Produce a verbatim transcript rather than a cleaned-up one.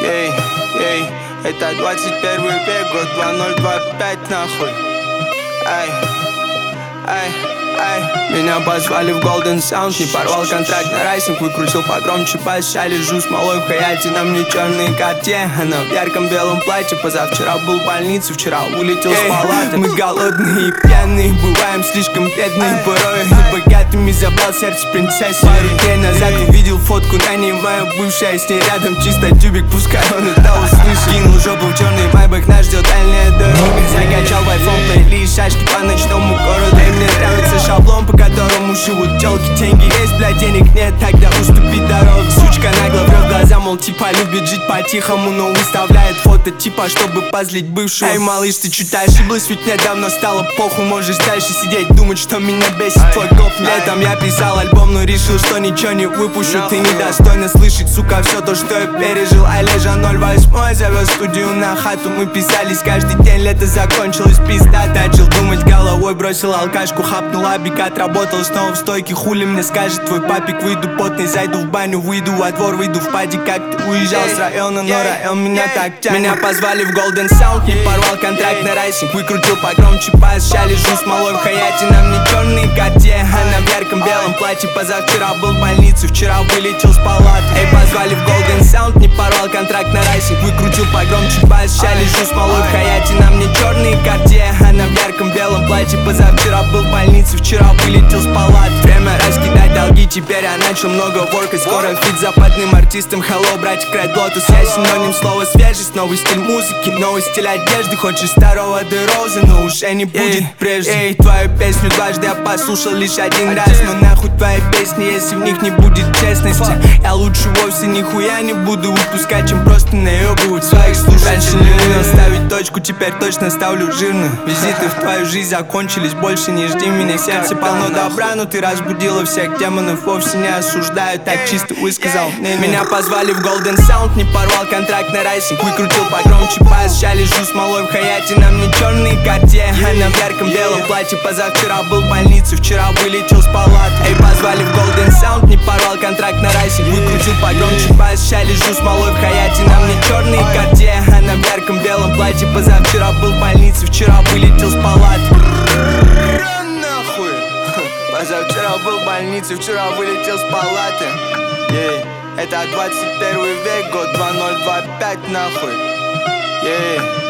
Ей, ей, это двадцать первый век, год два ноль два пять, нахуй. Ай, ай, ай. Меня позвали в Golden Sound, не порвал контракт на райсинг, выкрутил погромче бас. Я лежу с малой в хаяте, на мне черные карте. Она в ярком белом платье, позавчера был в больнице, вчера улетел с палаты. Мы голодные и пьяные, бываем слишком бедные порой, и богатыми забрал сердце принцессы. Пару дней назад увидел фотку, на ней моя бывшая, с ней рядом чисто тюбик, пускай он это услышит. Кинул жопу в черный майбах, нас ждет дальняя дорога. Закачал в айфон плейлист, шашки по ночному городу. И мне нравится шаблон, по которому живут телки. Деньги есть, блядь, денег нет, тогда уступи дорогу. Сучка нагло врет глаза, мол, типа любит жить по-тихому, но выставляет фото типа, чтобы позлить бывшего. Эй, малыш, ты чуть ошиблась, ведь мне давно стало похуй. Можешь дальше сидеть, думать, что меня бесит твой гоп. Летом я писал альбом, но решил, что ничего не выпущу. Ты недостойна слышать, сука, все то, что я пережил. Олежа ноль восемь завез студию на хату. Мы писались каждый день, лето закончилось, пизда. Начал думать головой, бросил алкашку, хапнул абик, отработал снова в стойке. Хули мне скажет твой папик, выйду потный, зайду в баню, выйду во двор, выйду в падик. Как ты уезжал с района, но район меня так тянет. Меня позвали в Golden Sound, не порвал контракт на райсинг, выкрутил погромче бас. Я лежу с малой в хаяте, на мне черные карте. Она в ярком белом платье, позавчера был в больнице, вчера вылетел с палаты. Эй, позвали в Golden Sound, не порвал контракт на райсинг, выкрутил погромче бас. Я лежу с малой в хаяте, на мне черные карте. Она в ярком белом платье, позавчера был в больнице, вчера вылетел с палаты. Время раскидать долги, теперь я начал много воркать. Скоро фит западным артистам, hello, братик, Red Lotus. Я синоним слова свежесть, новый стиль музыки, новый стиль одежды. Хочешь старого де розы, но уже не будет прежде. Эй, твою песню дважды я послушал лишь один раз. Но нахуй твои песни, если в них не будет честности. Я лучше вовсе нихуя не буду выпускать, чем просто наебывать своих слушателей. Раньше не умел ставить точку, теперь точно ставлю жирно. Визиты в твою жизнь закончились, больше не жди меня. Сердце полно добра, но ты разбудила всех демонов. Вовсе не осуждаю, так чисто высказал. Меня позвали в Golden Sound, не порвал контракт на райсинг, выкрутил погромче бас. Я лежу с малой в хаяте, на мне черные карте. Она в ярком белом платье, позавчера был в больнице, вчера вылетел с палаты. Эй, позвали в Golden Sound, не порвал контракт на райсинг, выкрутил погромче бас. Я лежу с малой в хаяте, на мне черные карте. Она в ярком белом платье, позавчера был в больнице, вчера вылетел с палаты. Нахуй. Позавчера был в больнице, вчера вылетел с палаты. Ей, это двадцать первый век, год два ноль два пять, нахуй. Ей.